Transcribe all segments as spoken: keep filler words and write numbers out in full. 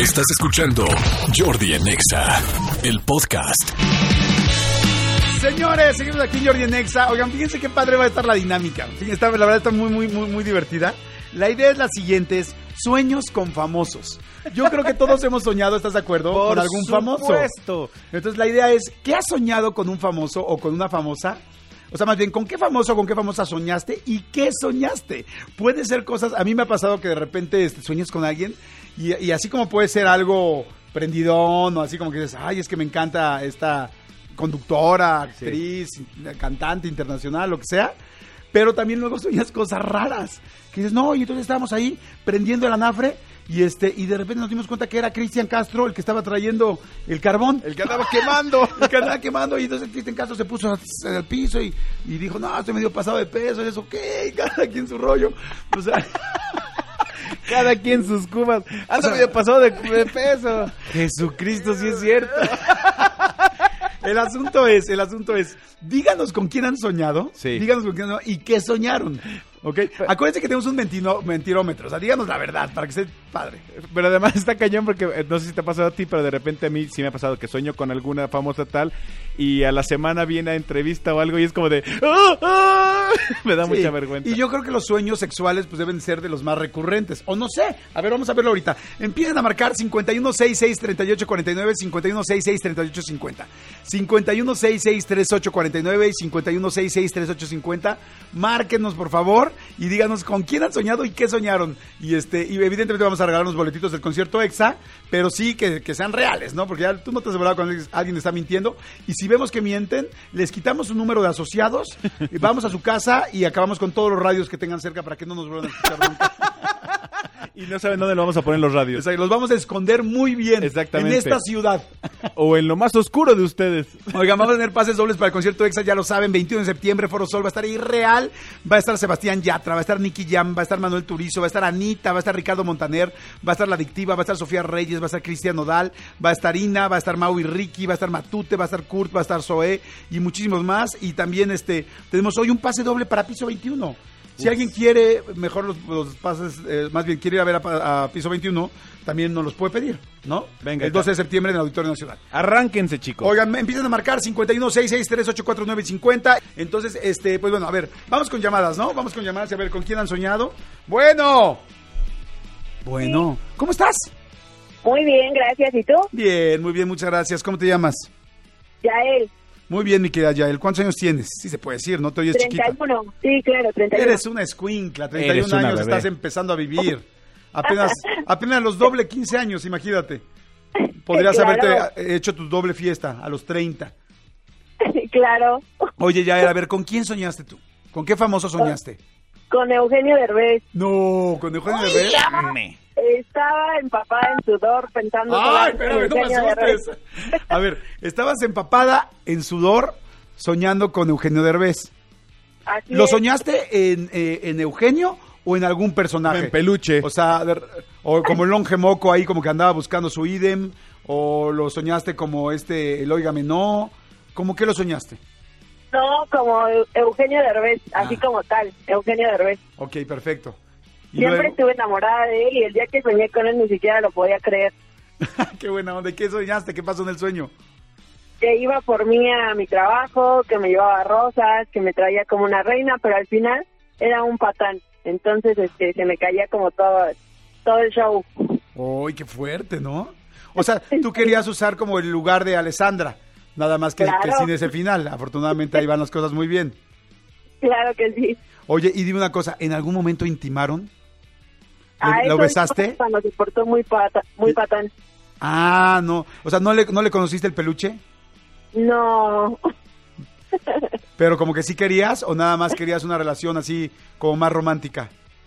Estás escuchando Jordi en Exa, el podcast. Señores, seguimos aquí en Jordi en Exa. Oigan, fíjense qué padre va a estar la dinámica. Fíjense, está, la verdad está muy, muy, muy, muy divertida. La idea es la siguiente, es sueños con famosos. Yo creo que todos hemos soñado, ¿estás de acuerdo? Por con algún famoso. supuesto. Entonces la idea es, ¿qué has soñado con un famoso o con una famosa? O sea, más bien, ¿con qué famoso o con qué famosa soñaste y qué soñaste? Puede ser cosas, a mí me ha pasado que de repente este, sueñas con alguien y, y así como puede ser algo prendidón o así como que dices, ay, es que me encanta esta conductora, actriz, sí. cantante internacional, lo que sea. Pero también luego sueñas cosas raras. Que dices, no, y entonces estábamos ahí prendiendo el anafre y este y de repente nos dimos cuenta que era Cristian Castro el que estaba trayendo el carbón. El que andaba quemando. El que andaba quemando y entonces Cristian Castro se puso al piso y, y dijo, no, estoy medio pasado de peso. Y eso, ¿qué? Cada quien su rollo. O sea... Cada quien sus cubas. Anda o sea, medio pasado de, de peso. Jesucristo, sí es cierto. El asunto es, el asunto es, díganos con quién han soñado, sí. díganos con quién han soñado y qué soñaron, ¿ok? Acuérdense que tenemos un mentino, mentirómetro, o sea, díganos la verdad, para que esté padre. Pero además está cañón porque, no sé si te ha pasado a ti, pero de repente a mí sí me ha pasado que sueño con alguna famosa tal y a la semana viene a entrevista o algo y es como de... ¡Ah, ah! Me da sí. mucha vergüenza. Y yo creo que los sueños sexuales pues deben ser de los más recurrentes, o no sé, a ver, vamos a verlo ahorita. Empiecen a marcar cincuenta y uno sesenta y seis, treinta y ocho cuarenta y nueve, cincuenta y uno sesenta y seis, treinta y ocho cincuenta. cincuenta y uno sesenta y seis, treinta y ocho cuarenta y nueve y cincuenta y uno sesenta y seis, treinta y ocho cincuenta. Márquenos, por favor, y díganos con quién han soñado y qué soñaron. Y este y evidentemente vamos a regalar unos boletitos del concierto Exa, pero sí que, que sean reales, ¿no? Porque ya tú no te has asegurado cuando alguien está mintiendo. Y si vemos que mienten, les quitamos un número de asociados, y vamos a su casa y acabamos con todos los radios que tengan cerca para que no nos vuelvan a escuchar nunca. Y no saben dónde lo vamos a poner los radios. O sea, los vamos a esconder muy bien. Exactamente. En esta ciudad. O en lo más oscuro de ustedes. Oigan, vamos a tener pases dobles para el concierto Exa, ya lo saben, veintiuno de septiembre, Foro Sol, va a estar Irreal, va a estar Sebastián Yatra, va a estar Nicky Jam, va a estar Manuel Turizo, va a estar Anita, va a estar Ricardo Montaner, va a estar La Adictiva, va a estar Sofía Reyes, va a estar Cristian Nodal, va a estar Ina, va a estar Mau y Ricky, va a estar Matute, va a estar Kurt, va a estar Zoé y muchísimos más. Y también este tenemos hoy un pase doble para Piso veintiuno. Si Uf. alguien quiere, mejor los, los pases, eh, más bien quiere ir a ver a, a Piso veintiuno, también nos los puede pedir, ¿no? Venga. El doce de septiembre en el Auditorio Nacional. Arránquense, chicos. Oigan, empiezan a marcar cincuenta y uno sesenta y seis, treinta y ocho cuarenta y nueve cincuenta. Entonces, este, pues bueno, a ver, vamos con llamadas, ¿no? Vamos con llamadas y a ver con quién han soñado. Bueno. Bueno. Sí. ¿Cómo estás? Muy bien, gracias. ¿Y tú? Bien, muy bien, muchas gracias. ¿Cómo te llamas? Yael. Muy bien, mi querida Yael. ¿Cuántos años tienes? Sí se puede decir, ¿no? Te oyes treinta y uno. Chiquita. Sí, claro, treinta y uno. Eres una escuincla, treinta y uno Eres una años, bebé. Estás empezando a vivir. Apenas apenas los doble quince años, imagínate. Podrías claro. haberte hecho tu doble fiesta a los treinta. Claro. Oye, Yael, a ver, ¿con quién soñaste tú? ¿Con qué famoso soñaste? Con Eugenio Derbez. No, ¿con Eugenio Ay, Derbez? Estaba, estaba empapada en sudor pensando... ¡Ay, pero no me asustes! A ver, estabas empapada en sudor soñando con Eugenio Derbez. Así ¿Lo es. soñaste en, eh, en Eugenio o en algún personaje? En peluche. O sea, de, o como el longe moco ahí como que andaba buscando su idem, o lo soñaste como este, el óigame no, ¿cómo que lo soñaste? No, como Eugenio Derbez, así ah. como tal, Eugenio Derbez. Ok, perfecto. ¿Y Siempre luego? Estuve enamorada de él y el día que soñé con él ni siquiera lo podía creer. Qué buena onda, ¿qué soñaste? ¿Qué pasó en el sueño? Que iba por mí a mi trabajo, que me llevaba rosas, que me traía como una reina, pero al final era un patán. Entonces este se me caía como todo, todo el show. ¡Uy, qué fuerte!, ¿no? O sea, tú querías usar como el lugar de Alessandra, nada más que, claro. que sin ese final. Afortunadamente ahí van las cosas muy bien. Claro que sí. Oye, y dime una cosa, ¿en algún momento intimaron? Ah, ¿Lo besaste? Cuando se portó muy, pata, muy patán. Ah, no. O sea, ¿no le, ¿no le conociste el peluche? No. ¿Pero como que sí querías o nada más querías una relación así como más romántica?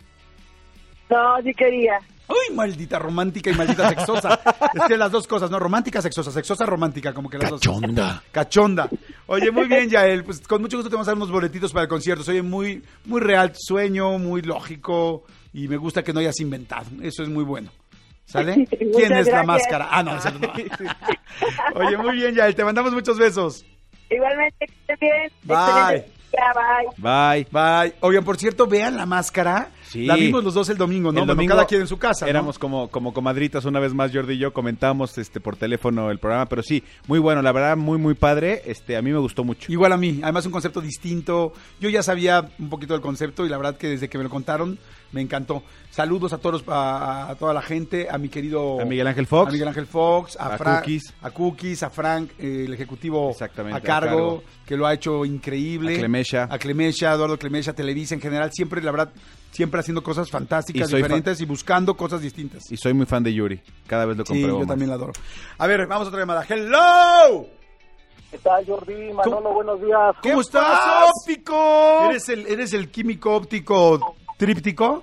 No, sí quería. ¡Uy, maldita romántica y maldita sexosa! Es que las dos cosas, ¿no? Romántica, sexosa, sexosa, romántica, como que las Cachonda. dos. Cachonda. Oye, muy bien, Yael, pues con mucho gusto te vamos a dar unos boletitos para el concierto. Soy muy, muy real tu sueño, muy lógico y me gusta que no hayas inventado. Eso es muy bueno. ¿Sale? ¿Quién es gracias. La Máscara? Ah, no, no, no. Oye, muy bien, Yael, te mandamos muchos besos. Igualmente, que estés bien. Bye. Bye. Bye. Bye. Oigan, por cierto, vean La Máscara. Sí. La vimos los dos el domingo, ¿no? El Bueno, domingo cada quien en su casa, ¿no? Éramos como, como comadritas una vez más, Jordi y yo comentamos este por teléfono el programa, pero sí, muy bueno, la verdad, muy, muy padre. Este, a mí me gustó mucho. Igual a mí, además un concepto distinto. Yo ya sabía un poquito del concepto y la verdad que desde que me lo contaron me encantó. Saludos a todos, a, a toda la gente, a mi querido A Miguel Ángel Fox. a Miguel Ángel Fox, a, A Fra- Cookies. a Cookies, a Frank, eh, el ejecutivo Exactamente, a cargo, a cargo. que lo ha hecho increíble. A Clemesha. A Clemesha, a Eduardo Clemesha, Televisa en general, siempre, la verdad, siempre haciendo cosas fantásticas, Y soy diferentes y buscando cosas distintas. Y soy muy fan de Yuri, cada vez lo Sí, compruebo yo más. también la adoro. A ver, vamos a otra llamada. ¡Hello! ¿Qué tal, Jordi? Manolo, buenos días. ¿Cómo estás? pasó, óptico? ¿Eres el, ¿Eres el químico óptico tríptico?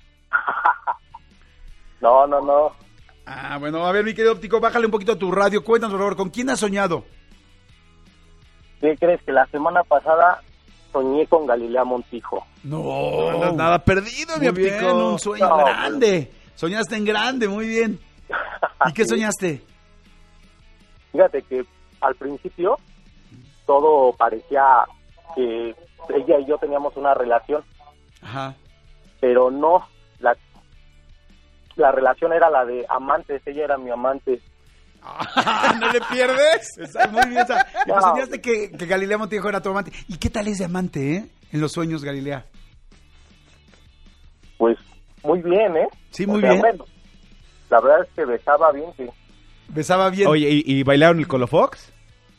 No, no, no. Ah, bueno, a ver, mi querido óptico, bájale un poquito a tu radio. Cuéntanos, por favor, ¿con quién has soñado? ¿Qué crees? Que la semana pasada soñé con Galilea Montijo. No, No andas nada perdido, mi muy bien, óptico. un sueño No, grande. Soñaste en grande, muy bien. ¿Y qué Sí. soñaste? Fíjate que al principio todo parecía que ella y yo teníamos una relación, Ajá. pero no. La, la relación era la de amantes, ella era mi amante. ¿No le pierdes? Está muy bien. O sea, y pues No. soñaste que, que Galilea Montijo era tu amante. ¿Y qué tal es de amante, eh? En los sueños, Galilea. Pues muy bien, ¿eh? Sí, O muy sea, bien. bueno, la verdad es que besaba bien, sí. Besaba bien. Oye, ¿y, y bailaron el Colofox?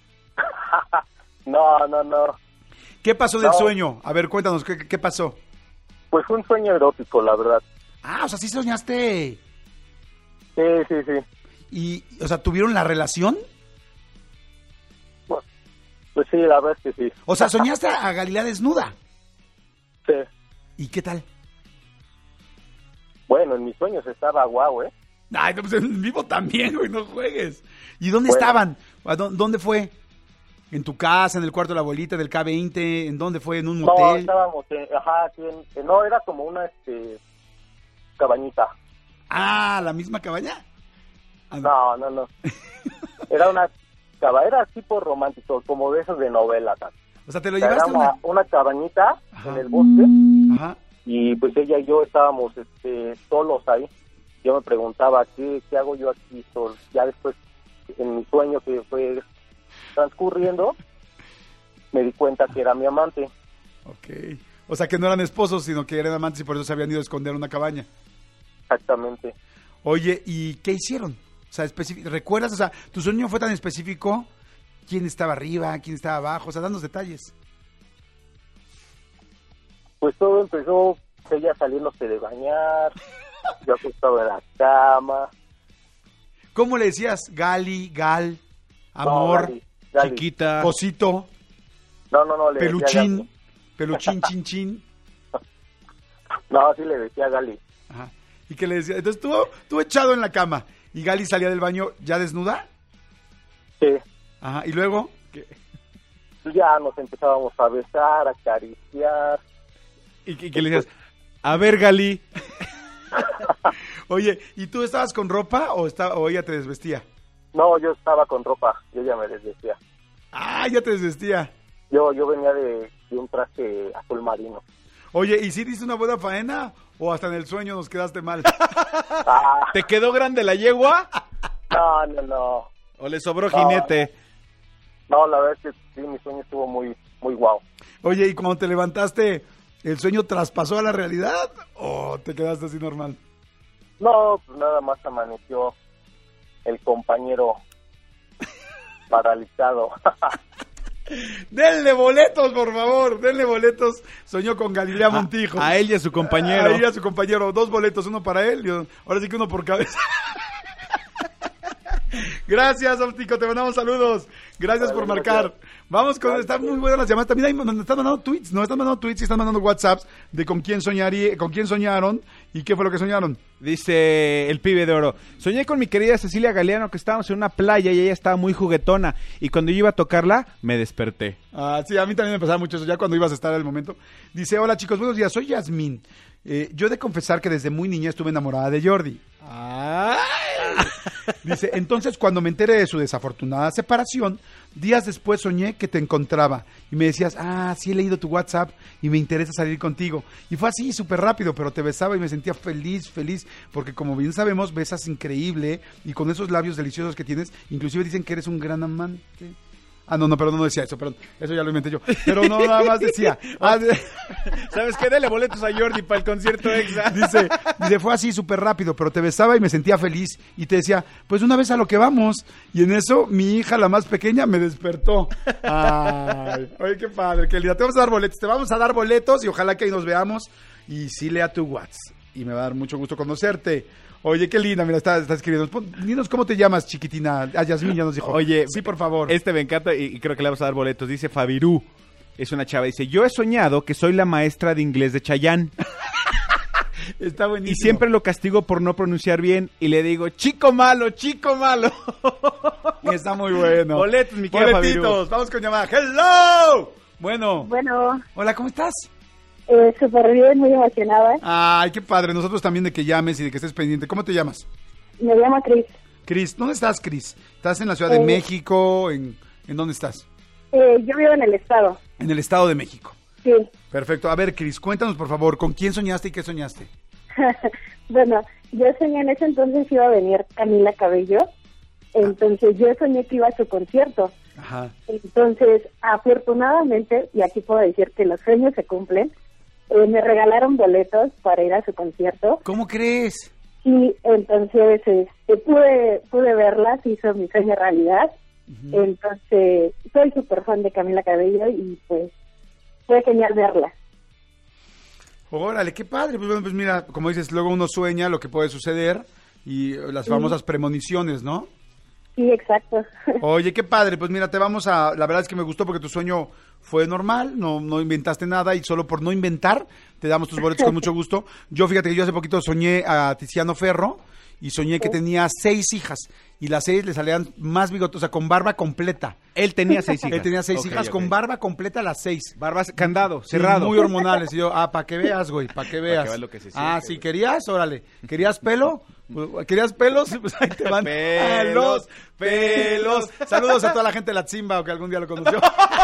No, no, no. ¿Qué pasó del No. sueño? A ver, cuéntanos, ¿qué, qué pasó? Pues fue un sueño erótico, la verdad. Ah, o sea, sí soñaste. Sí, sí, sí. Y, o sea, ¿tuvieron la relación? Pues, pues sí, la verdad es que sí. O sea, soñaste a Galilea desnuda. Sí. ¿Y qué tal? Bueno, en mis sueños estaba guau, ¿eh? Ay, no, pues en vivo también, güey, no juegues. ¿Y dónde Bueno. estaban? ¿A dó- ¿Dónde fue? ¿En tu casa, en el cuarto de la abuelita del K veinte? ¿En dónde fue? ¿En un No, motel? estábamos, en- ajá, aquí en, en- no, era como una, este, cabañita. Ah, ¿la misma cabaña? Ah, no. No, no, no. Era una caba, era tipo romántico, como de esos de novela. tal. O sea, te lo O sea, era llevaste a una, una... una cabañita Ajá. en el bosque Ajá. y pues ella y yo estábamos, este, solos ahí. Yo me preguntaba, ¿qué, qué hago yo aquí solo? Ya después, en mi sueño que fue transcurriendo, me di cuenta que era mi amante. Ok. O sea, que no eran esposos, sino que eran amantes y por eso se habían ido a esconder en una cabaña. Exactamente. Oye, ¿y qué hicieron? O sea, específic- ¿recuerdas? O sea, tu sueño fue tan específico. ¿Quién estaba arriba? ¿Quién estaba abajo? O sea, danos detalles. Pues todo empezó ella saliéndose de bañar, yo acostado en la cama. ¿Cómo le decías? Gali, Gal, No, amor, Gali, Gali. Chiquita. cosito, No, no, no, le decía peluchín, Gali. peluchín, chin, chin. No, sí le decía Gali. Ajá. ¿Y qué le decía? Entonces tú, tú echado en la cama y Gali salía del baño ya desnuda. Sí. Ajá. ¿Y luego? ¿Qué? Ya nos empezábamos a besar, a acariciar. ¿Y qué, qué le decías? A ver, Gali. Oye, ¿y tú estabas con ropa o, está, o ella te desvestía? No, yo estaba con ropa, yo ya me desvestía. Ah, ya te desvestía. Yo, yo venía de, de un traje azul marino. Oye, ¿y si diste una buena faena o hasta en el sueño nos quedaste mal? Ah, ¿Te quedó grande la yegua? no, no, no. ¿O le sobró No. jinete? No, la verdad es que sí, mi sueño estuvo muy, muy guau. Oye, ¿y cuando te levantaste, el sueño traspasó a la realidad o te quedaste así normal? No, pues nada más amaneció el compañero paralizado. Denle boletos, por favor, denle boletos. Soñó con Galilea Montijo. A, a él y a su compañero. A él y a su compañero. Dos boletos, uno para él y ahora sí que uno por cabeza. Gracias, óptico, te mandamos saludos. Gracias por marcar. Vamos con, están muy buenas las llamadas. También hay, nos están mandando tweets, nos están mandando tweets y están mandando WhatsApps de con quién soñaría, con quién soñaron y qué fue lo que soñaron. Dice el pibe de oro. Soñé con mi querida Cecilia Galeano que estábamos en una playa y ella estaba muy juguetona. Y cuando yo iba a tocarla, me desperté. Ah, sí, a mí también me pasaba mucho eso, ya cuando ibas a estar en el momento. Dice, hola chicos, buenos días, soy Yasmín. Eh, yo he de confesar que desde muy niña estuve enamorada de Jordi. Ay. Dice, entonces cuando me enteré de su desafortunada separación, días después soñé que te encontraba y me decías, ah, sí he leído tu WhatsApp y me interesa salir contigo. Y fue así, súper rápido, pero te besaba y me sentía feliz, feliz, porque como bien sabemos, besas increíble y con esos labios deliciosos que tienes, inclusive dicen que eres un gran amante. Ah, no, no, perdón, no decía eso, perdón. Eso ya lo inventé yo. Pero no, nada más decía. Ah, de... ¿Sabes qué? Dele boletos a Jordi para el concierto Exa. Dice, dice, fue así súper rápido, pero te besaba y me sentía feliz. Y te decía, pues una vez a lo que vamos. Y en eso, mi hija, la más pequeña, me despertó. Ay, oye, qué padre, qué linda. Te vamos a dar boletos, te vamos a dar boletos y ojalá que ahí nos veamos. Y sí lea tu WhatsApp. Y me va a dar mucho gusto conocerte. Oye, qué linda, mira, está, está escribiendo. Dinos cómo te llamas, chiquitina. Ah, Yasmín ya nos dijo. Oye, sí, por favor. Este me encanta y, y creo que le vamos a dar boletos. Dice Fabirú, es una chava. Dice, yo he soñado que soy la maestra de inglés de Chayanne. Está buenísimo. Y siempre lo castigo por no pronunciar bien y le digo, chico malo, chico malo. Está muy bueno. Boletos, mi querida Fabirú. Boletitos, vamos con llamada. ¡Hello! Bueno. Bueno, Hola, ¿cómo estás? eh, súper bien, muy emocionada. Ay, qué padre. Nosotros también de que llames y de que estés pendiente. ¿Cómo te llamas? Me llamo Cris. Cris, ¿dónde estás, Cris? ¿Estás en la Ciudad de Eh. México? ¿En, ¿En dónde estás? Eh, yo vivo en el estado. En el Estado de México. Sí. Perfecto. A ver, Cris, cuéntanos, por favor, ¿con quién soñaste y qué soñaste? Bueno, yo soñé en ese entonces iba a venir Camila Cabello. Entonces yo soñé que iba a su concierto. Ajá. Entonces, afortunadamente, y aquí puedo decir que los sueños se cumplen, eh, me regalaron boletos para ir a su concierto. ¿Cómo crees? Y entonces este, pude pude verlas, hizo mi sueño realidad. Uh-huh. Entonces, soy súper fan de Camila Cabello y pues fue genial verla. Órale, qué padre. Pues bueno, pues mira, como dices, luego uno sueña lo que puede suceder y las famosas premoniciones, ¿no? Sí, exacto. Oye, qué padre. Pues mira, te vamos a... La verdad es que me gustó porque tu sueño fue normal, no, no inventaste nada y solo por no inventar te damos tus boletos con mucho gusto. Yo, fíjate que yo hace poquito soñé a Tiziano Ferro y soñé que tenía seis hijas y las seis le salían más bigotes, o sea, con barba completa. Él tenía seis hijas. Él tenía seis okay, hijas okay. con barba completa las seis. Barbas, candado, Sí, cerrado. muy hormonales. Y yo, ah, para que veas, güey, para que veas. Pa' que veas lo que se siente, ah, sí, güey. ¿querías? Órale. ¿Querías pelo? Pues, ¿querías pelos? Pues ahí te van. Pelos, pelos. Saludos a toda la gente de la Tzimba o que algún día lo conoció.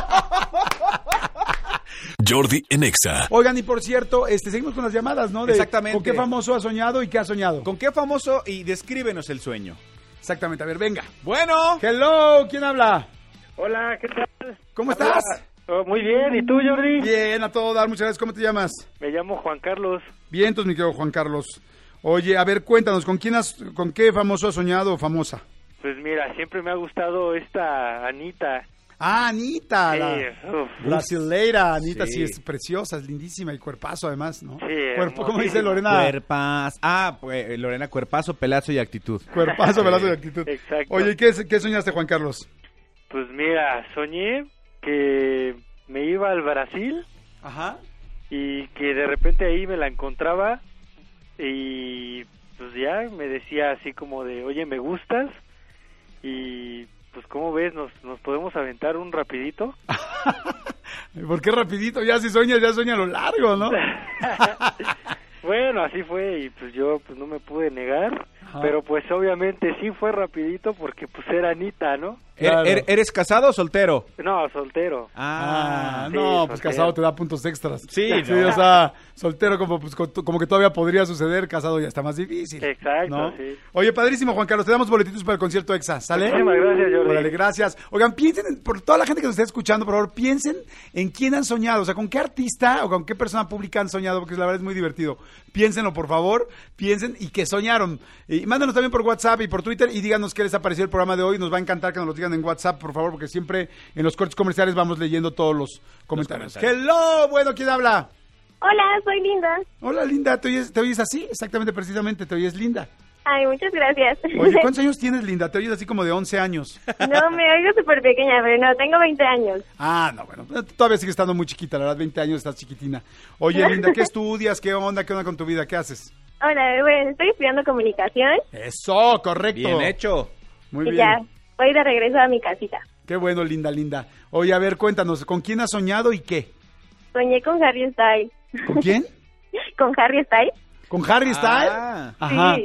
Jordi en Exa. Oigan, y por cierto, este seguimos con las llamadas, ¿no? De, Exactamente. ¿Con qué famoso ha soñado y qué ha soñado? ¿Con qué famoso? Y descríbenos el sueño. Exactamente, a ver, venga. Bueno. Hello, ¿quién habla? Hola, ¿qué tal? ¿Cómo estás? Oh, muy bien, ¿y tú, Jordi? Bien, a todo dar, muchas gracias. ¿Cómo te llamas? Me llamo Juan Carlos. Bien, entonces, mi querido Juan Carlos. Oye, a ver, cuéntanos, ¿con quién has, con qué famoso has soñado o famosa? Pues mira, siempre me ha gustado esta Anita. Ah, Anita, Sí, la uf. brasileira. Anita sí. Sí. es preciosa, es lindísima y cuerpazo además, ¿no? Sí, Cuerpo, ¿cómo dice hermosísima. Lorena? Cuerpas. Ah, pues Lorena, cuerpazo, pelazo y actitud. Cuerpazo, velazo de actitud. Exacto. Oye, ¿qué, ¿qué soñaste, Juan Carlos? Pues mira, soñé que me iba al Brasil Ajá. y que de repente ahí me la encontraba y pues ya me decía así como de, oye, me gustas y pues ¿cómo ves? ¿Nos, nos podemos aventar un rapidito? ¿Por qué rapidito? Ya si sueñas, ya sueña a lo largo, ¿no? Bueno, así fue y pues yo pues no me pude negar, Ajá. pero pues obviamente sí fue rapidito porque pues era Anita, ¿no? Claro. ¿Er- er- ¿Eres casado o soltero? No, soltero. Ah, sí, no, pues soltero. casado te da puntos extras. Sí, sí, no. o sea, soltero como, pues, co- como que todavía podría suceder, casado ya está más difícil. Exacto, ¿no? sí. Oye, padrísimo, Juan Carlos, te damos boletitos para el concierto EXA, ¿sale? Muchísimas gracias, Jordi. Órale, gracias. Oigan, piensen, en- por toda la gente que nos esté escuchando, por favor, piensen en quién han soñado, o sea, con qué artista o con qué persona pública han soñado, porque la verdad es muy divertido. Piénsenlo, por favor, piensen y que soñaron. Y mándanos también por WhatsApp y por Twitter y díganos qué les ha parecido el programa de hoy. Nos va a encantar que nos lo digan en WhatsApp, por favor, porque siempre en los cortes comerciales vamos leyendo todos los comentarios. comentarios. Hello, bueno, ¿quién habla? Hola, soy Linda. Hola, Linda, ¿te oyes, te oyes así? Exactamente, precisamente, te oyes linda. Ay, muchas gracias. Oye, ¿cuántos años tienes, Linda? Te oyes así como de once años. No, me oigo súper pequeña, pero no, tengo veinte años. Ah, no, bueno, todavía sigues estando muy chiquita, la verdad, veinte años, estás chiquitina. Oye, Linda, ¿qué estudias? ¿Qué onda? ¿Qué onda con tu vida? ¿Qué haces? Hola, bueno, estoy estudiando comunicación Eso, correcto. Bien hecho. Muy y bien. ya voy de regreso a mi casita. Qué bueno, Linda, Linda. Oye, a ver, cuéntanos, ¿con quién has soñado y qué? Soñé con Harry Styles. ¿Con quién? ¿Con Harry Styles? ¿Con Harry Styles? Ah. Ajá. Sí.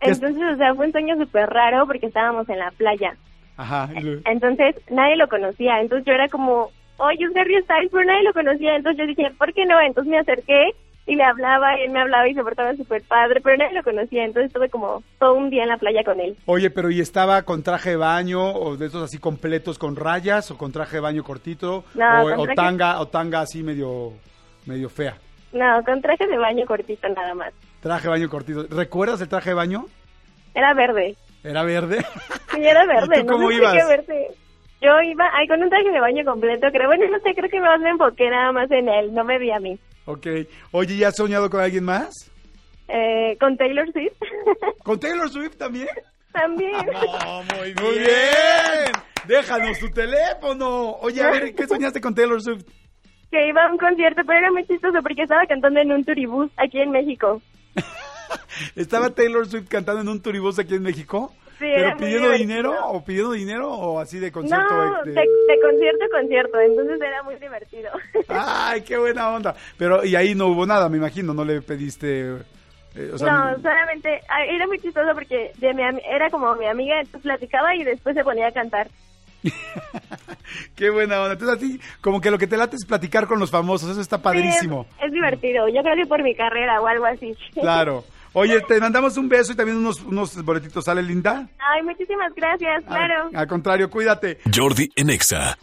Entonces, o sea, fue un sueño súper raro porque estábamos en la playa. Ajá. y luego- Entonces, nadie lo conocía. Entonces, yo era como, oye, es Harry Styles, pero nadie lo conocía. Entonces, yo dije, ¿por qué no? Entonces, me acerqué y le hablaba, y él me hablaba y se portaba súper padre, pero nadie lo conocía. Entonces, estuve como todo un día en la playa con él. Oye, pero ¿y estaba con traje de baño o de esos así completos con rayas o con traje de baño cortito? No, o, con o traje- tanga o tanga así medio medio fea. No, con traje de baño cortito nada más. Traje de baño cortito. ¿Recuerdas el traje de baño? Era verde. ¿Era verde? Sí, era verde. ¿Y tú cómo no sé ibas? qué verde. Yo iba ay, con un traje de baño completo, creo. Bueno, no sé, creo que más me enfoqué nada más en él. No me vi a mí. Ok. Oye, ¿ya has soñado con alguien más? Eh, con Taylor Swift. ¿Con Taylor Swift también? También. muy bien. Muy bien. Déjanos tu teléfono. Oye, a ver, ¿qué soñaste con Taylor Swift? Que iba a un concierto, pero era muy chistoso porque estaba cantando en un turibús aquí en México. ¿Estaba Taylor Swift cantando en un turibús aquí en México? Sí, ¿Pero era muy pidiendo divertido. dinero o pidiendo dinero o así de concierto? No, de- de, de concierto a concierto, entonces era muy divertido. Ay, qué buena onda. Pero, y ahí no hubo nada, me imagino, no le pediste... eh, o sea, No, solamente, ay, era muy chistoso porque de mi, ami- era como mi amiga, entonces platicaba y después se ponía a cantar. qué buena onda. Entonces a ti, como que lo que te late es platicar con los famosos, eso está padrísimo. Sí, es, es divertido, yo creo que por mi carrera o algo así. Claro. Oye, te mandamos un beso y también unos, unos boletitos, ¿sale, linda? Ay, muchísimas gracias, claro. Al, al contrario, cuídate. Jordi en Exa.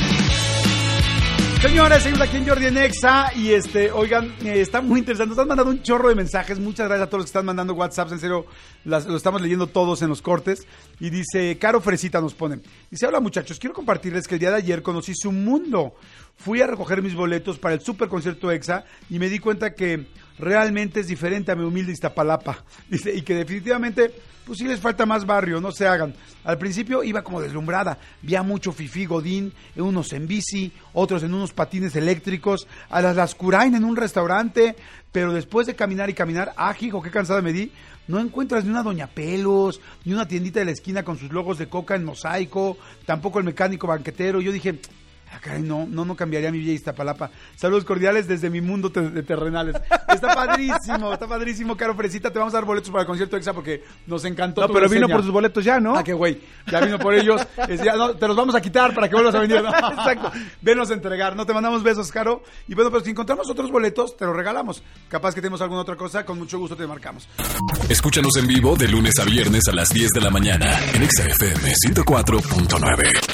Señores, seguimos aquí en Jordi en Exa y este, oigan, eh, está muy interesante, nos están mandando un chorro de mensajes, muchas gracias a todos los que están mandando WhatsApps, en serio, las, lo estamos leyendo todos en los cortes, y dice, Caro Fresita nos pone, dice, hola muchachos, quiero compartirles que el día de ayer conocí su mundo, fui a recoger mis boletos para el super concierto Exa y me di cuenta que realmente es diferente a mi humilde Iztapalapa, dice, y que definitivamente, pues sí les falta más barrio, no se hagan. Al principio iba como deslumbrada, vi a mucho fifí godín, unos en bici, otros en unos patines eléctricos, a las Lascurain en un restaurante, pero después de caminar y caminar, ah, hijo, qué cansada me di, no encuentras ni una Doña Pelos, ni una tiendita de la esquina con sus logos de coca en mosaico, tampoco el mecánico banquetero, yo dije... Ah, caray, no, no, no cambiaría mi vida Iztapalapa. Saludos cordiales desde mi mundo te- de terrenales. Está padrísimo, está padrísimo, Caro Fresita. Te vamos a dar boletos para el concierto Exa porque nos encantó No, tu pero vino reseña. por sus boletos ya, ¿no? Ah, qué güey. Ya vino por ellos. Es, ya, no, te los vamos a quitar para que vuelvas a venir. No, exacto. Venos a entregar. No te mandamos besos, Caro. Y bueno, pero si encontramos otros boletos, te los regalamos. Capaz que tenemos alguna otra cosa, con mucho gusto te marcamos. Escúchanos en vivo de lunes a viernes a las diez de la mañana en Exa F M ciento cuatro punto nueve.